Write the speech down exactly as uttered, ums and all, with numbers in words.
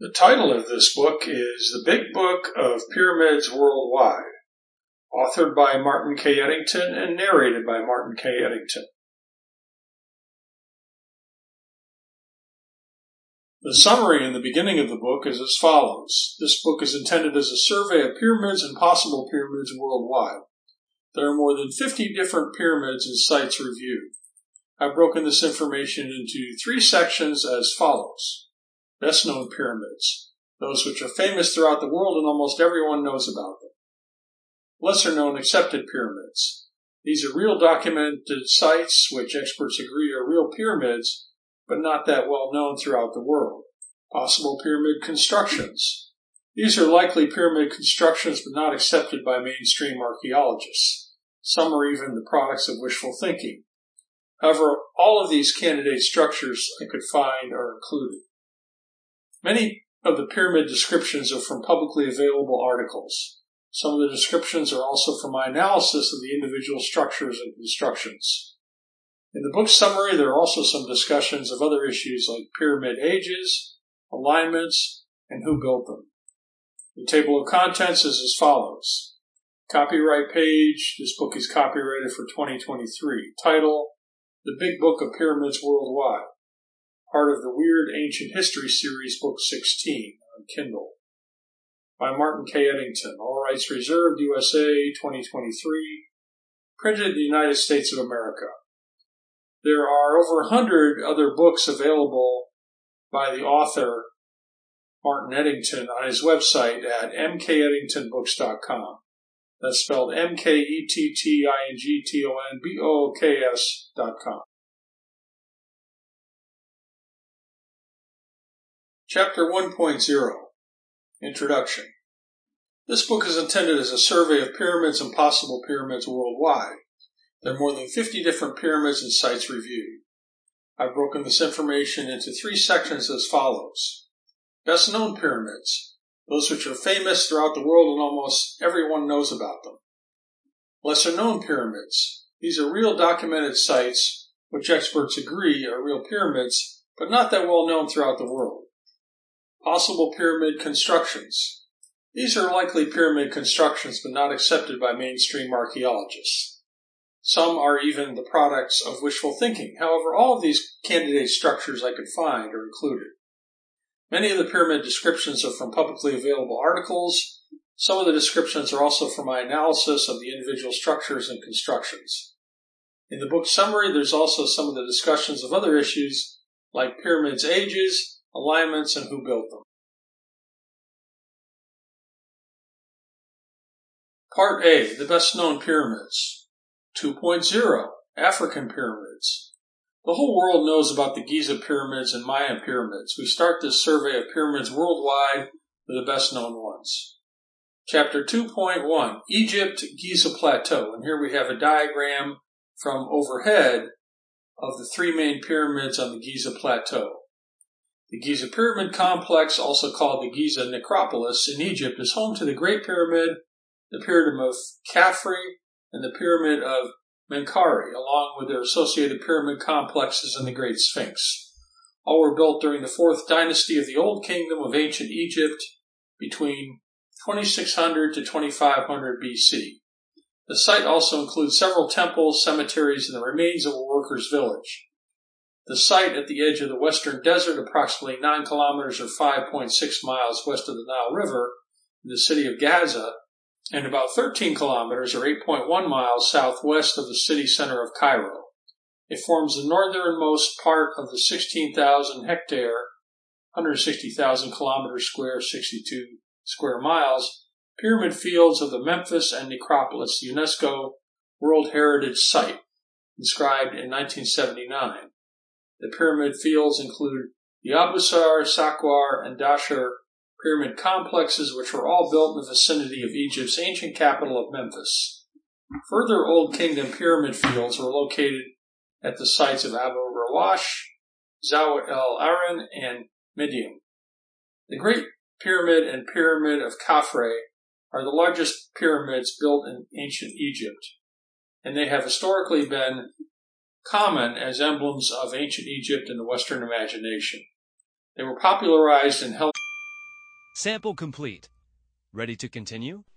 The title of this book is The Big Book of Pyramids Worldwide, authored by Martin K. Eddington and narrated by Martin K. Eddington. The summary in the beginning of the book is as follows. This book is intended as a survey of pyramids and possible pyramids worldwide. There are more than fifty different pyramids and sites reviewed. I've broken this information into three sections as follows. Best known pyramids, those which are famous throughout the world and almost everyone knows about them. Lesser known accepted pyramids. These are real documented sites which experts agree are real pyramids, but not that well known throughout the world. Possible pyramid constructions. These are likely pyramid constructions but not accepted by mainstream archaeologists. Some are even the products of wishful thinking. However, all of these candidate structures I could find are included. Many of the pyramid descriptions are from publicly available articles. Some of the descriptions are also from my analysis of the individual structures and constructions. In the book's summary, there are also some discussions of other issues like pyramid ages, alignments, and who built them. The table of contents is as follows. Copyright page. This book is copyrighted for twenty twenty-three. Title, The Big Book of Pyramids Worldwide. Part of the Weird Ancient History Series, Book sixteen, on Kindle. By Martin K. Eddington. All rights reserved, U S A, twenty twenty-three. Printed in the United States of America. There are over a hundred other books available by the author, Martin Eddington, on his website at m k eddington books dot com. That's spelled M K E T T I N G T O N B O O K S dot com. Chapter one point oh. Introduction. This book is intended as a survey of pyramids and possible pyramids worldwide. There are more than fifty different pyramids and sites reviewed. I've broken this information into three sections as follows. Best known pyramids, those which are famous throughout the world and almost everyone knows about them. Lesser known pyramids, these are real documented sites which experts agree are real pyramids, but not that well known throughout the world. Possible pyramid constructions. These are likely pyramid constructions but not accepted by mainstream archaeologists. Some are even the products of wishful thinking. However, all of these candidate structures I could find are included. Many of the pyramid descriptions are from publicly available articles. Some of the descriptions are also from my analysis of the individual structures and constructions. In the book summary, there's also some of the discussions of other issues like pyramids' ages, alignments, and who built them. Part A, the best known pyramids. two point oh, African pyramids. The whole world knows about the Giza pyramids and Mayan pyramids. We start this survey of pyramids worldwide with the best known ones. Chapter two point one, Egypt, Giza Plateau. And here we have a diagram from overhead of the three main pyramids on the Giza Plateau. The Giza Pyramid Complex, also called the Giza Necropolis in Egypt, is home to the Great Pyramid, the Pyramid of Khafre, and the Pyramid of Menkaure, along with their associated pyramid complexes and the Great Sphinx. All were built during the fourth dynasty of the Old Kingdom of Ancient Egypt between twenty-six hundred to twenty-five hundred B C. The site also includes several temples, cemeteries, and the remains of a workers' village. The site at the edge of the Western Desert, approximately nine kilometers or five point six miles west of the Nile River, in the city of Gaza, and about thirteen kilometers or eight point one miles southwest of the city center of Cairo. It forms the northernmost part of the sixteen thousand hectare, one hundred sixty thousand kilometers square, sixty-two square miles, pyramid fields of the Memphis and Necropolis, the UNESCO World Heritage Site, inscribed in nineteen seventy-nine. The pyramid fields include the Abusar, Saqqara, and Dashur pyramid complexes, which were all built in the vicinity of Egypt's ancient capital of Memphis. Further Old Kingdom pyramid fields were located at the sites of Abu Rawash, Zawat el-Aran, and Midian. The Great Pyramid and Pyramid of Khafre are the largest pyramids built in ancient Egypt, and they have historically been common as emblems of ancient Egypt and the Western imagination. They were popularized in Hell Sample complete. Ready to continue?